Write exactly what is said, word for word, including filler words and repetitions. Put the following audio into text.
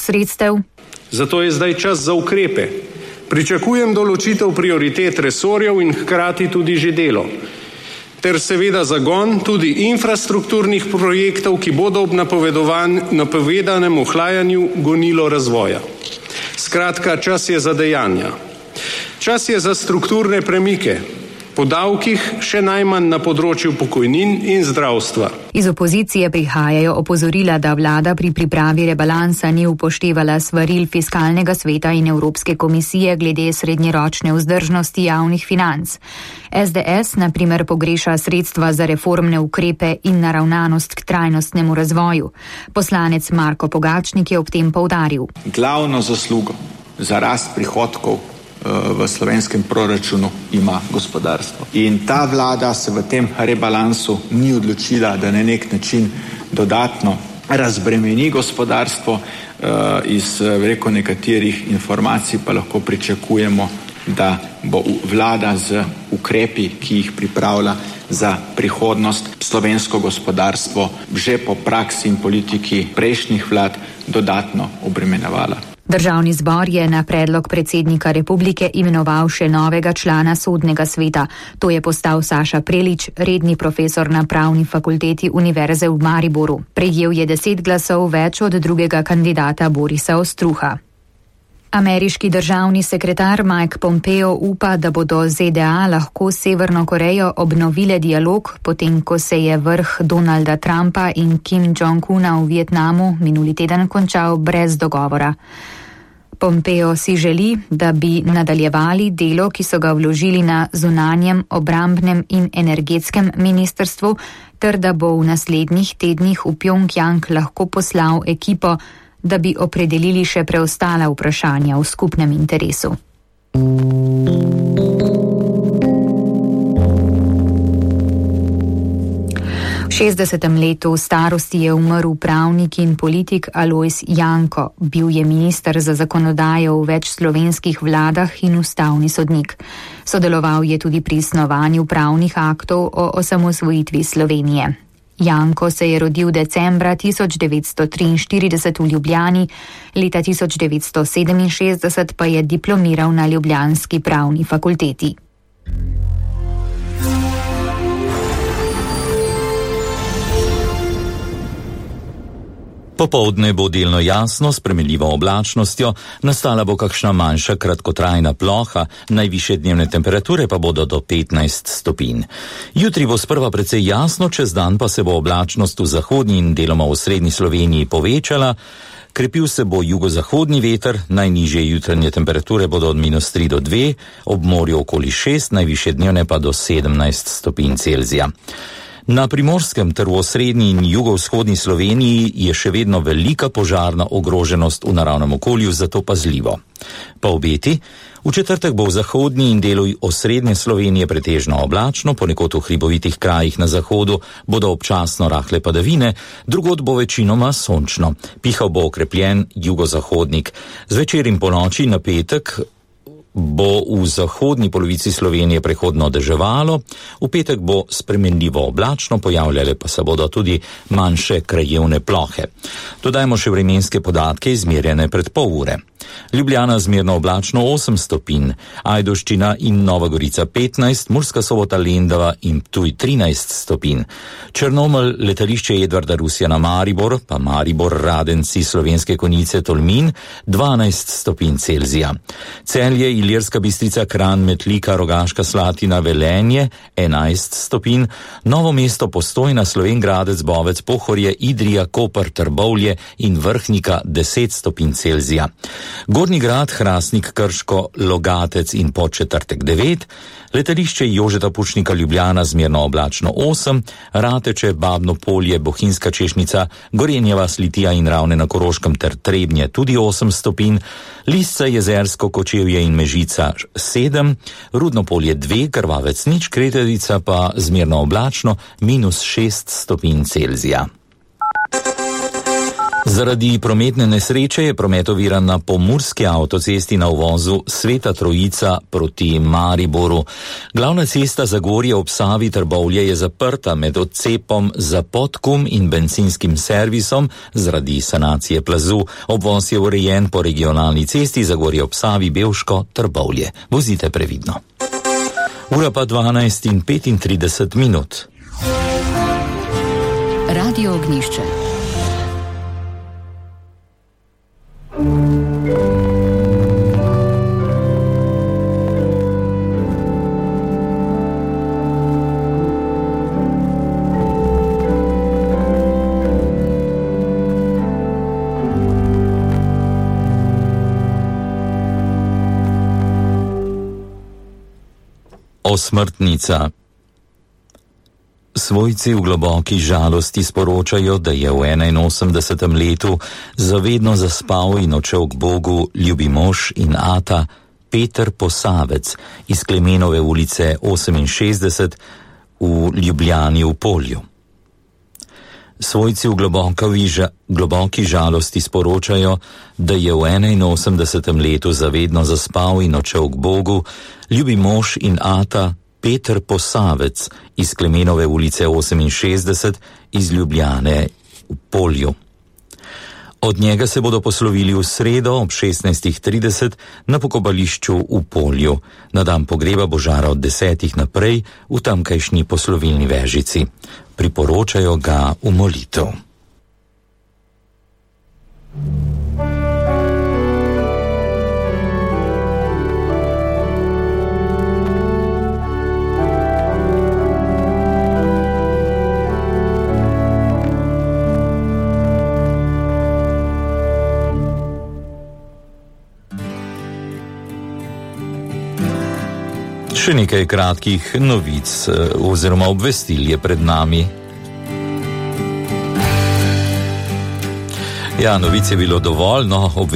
sredstev. Zato je zdaj čas za ukrepe. Pričakujem določitev prioritet resorjev in hkrati tudi že delo. Ter seveda zagon tudi infrastrukturnih projektov, ki bodo ob napovedanem ohlajanju gonilo razvoja. Skratka, čas je za dejanja. Čas je za strukturne premike. Po davkih še najmanj na področju pokojnin in zdravstva. Iz opozicije prihajajo opozorila, da vlada pri pripravi rebalansa ni upoštevala svaril Fiskalnega sveta in Evropske komisije glede srednjeročne vzdržnosti javnih financ. es de es na primer pogreša sredstva za reformne ukrepe in naravnanost k trajnostnemu razvoju. Poslanec Marko Pogačnik je ob tem poudaril. Glavno zaslugo za rast prihodkov v slovenskem proračunu ima gospodarstvo. In ta vlada se v tem rebalansu ni odločila, da na nek način dodatno razbremeni gospodarstvo. Iz reko nekaterih informacij pa lahko pričakujemo, da bo vlada z ukrepi, ki jih pripravlja za prihodnost, slovensko gospodarstvo že po praksi in politiki prejšnjih vlad dodatno obremenjevala. Državni zbor je na predlog predsednika republike imenoval še novega člana sodnega sveta. To je postal Saša Prelič, redni profesor na pravni fakulteti Univerze v Mariboru. Prejel je deset glasov več od drugega kandidata Borisa Ostruha. Ameriški državni sekretar Mike Pompeo upa, da bodo Z D A lahko s Severno Korejo obnovile dialog, potem ko se je vrh Donalda Trumpa in Kim Jong-una v Vietnamu minuli teden končal brez dogovora. Pompeo si želi, da bi nadaljevali delo, ki so ga vložili na zunanjem, obrambnem in energetskem ministrstvu, ter da bo v naslednjih tednih v Pjongjang lahko poslal ekipo, da bi opredelili še preostala vprašanja v skupnem interesu. V šestdesetem letu starosti je umrl pravnik in politik Alojz Janko. Bil je minister za zakonodajo v več slovenskih vladah in ustavni sodnik. Sodeloval je tudi pri snovanju pravnih aktov o osamosvojitvi Slovenije. Janko se je rodil decembra tisoč devetsto triinštirideset v Ljubljani, leta tisoč devetsto sedeminšestdeset pa je diplomiral na ljubljanski pravni fakulteti. Popoldne bo delno jasno, s spremenljivo oblačnostjo, nastala bo kakšna manjša kratkotrajna ploha, najvišje dnevne temperature pa bodo do petnajst stopinj. Jutri bo sprva precej jasno, čez dan pa se bo oblačnost v zahodnji in deloma v srednji Sloveniji povečala, krepil se bo jugozahodni veter, najnižje jutranje temperature bodo od minus tri do dve, ob morju okoli šest, najvišje dnevne pa do sedemnajst stopinj Celzija. Na Primorskem ter v osrednji in jugovzhodni Sloveniji je še vedno velika požarna ogroženost v naravnem okolju, zato pazljivo. Pa obeti, v četrtek bo v zahodnji in delu osrednje Slovenije pretežno oblačno, ponekod v hribovitih krajih na zahodu bodo občasno rahle padavine, drugod bo večinoma sončno. Pihal bo okrepljen jugozahodnik. Zvečer in ponoči na petek bo v zahodni polovici Slovenije prehodno deževalo, v petek bo spremenljivo oblačno, pojavljale pa se bodo tudi manjše krajevne plohe. Dodajmo še vremenske podatke izmerjene pred pol ure. Ljubljana zmerno oblačno osem stopinj, Ajdovščina in Nova Gorica petnajst, Murska Sobota, Lendava in Ptuj trinajst stopinj. Črnomelj, letališče Edvarda Rusjana Maribor, pa Maribor, Radenci, Slovenske Konjice, Tolmin dvanajst stopinj Celzija. Celje, Ilirska Bistrica, Kranj, Metlika, Rogaška Slatina, Velenje enajst stopinj, Novo mesto, Postojna, Slovenj Gradec, Bovec, Pohorje, Idrija, Koper, Trbovlje in Vrhnika deset stopinj Celzija. Gornji Grad, Hrastnik, Krško, Logatec in Podčetrtek devet, letališče Jožeta Pučnika Ljubljana zmerno oblačno osem, Rateče, Babno Polje, Bohinjska Češnica, Gorenjeva, Litija in Ravne na Koroškem ter Trebnje tudi osem stopinj, Lisca, Jezersko, Kočevje in Mežica sedem, Rudno Polje dve, Krvavec nič, Kretelica pa zmerno oblačno minus šest stopinj Celzija. Zaradi prometne nesreče je promet oviran na pomurski avtocesti na uvozu Sveta Trojica proti Mariboru. Glavna cesta Zagorje ob Savi Trbovlje je zaprta med odcepom za Podkum in bencinskim servisom zaradi sanacije plazu. Obvoz je urejen po regionalni cesti Zagorje ob Savi Bevško Trbovlje. Vozite previdno. Ura pa dvanajst in petintrideset minut. Radio Ognjišče. Osmrtnica. Svojci v globoki žalosti sporočajo, da je v enainosemdesetem letu zavedno zaspal in odšel k Bogu ljubi mož in ata Peter Posavec iz Klemenove ulice oseminšestdeset v Ljubljani v Polju. Svojci v globoki, ža, globoki žalosti sporočajo, da je v enainosemdesetem letu zavedno zaspal in odšel k Bogu ljubi mož in ata Peter Posavec iz Klemenove ulice oseminšestdeset iz Ljubljane v Polju. Od njega se bodo poslovili v sredo ob šestnajstih trideset na pokopališču v Polju. Na dan pogreba bo žara od desetih naprej v tamkajšnji poslovilni vežici. Priporočajo ga v molitev. Še nekaj kratkih novic oziroma obvestil je pred nami. Ja, novic je bilo dovolj, no, obvestil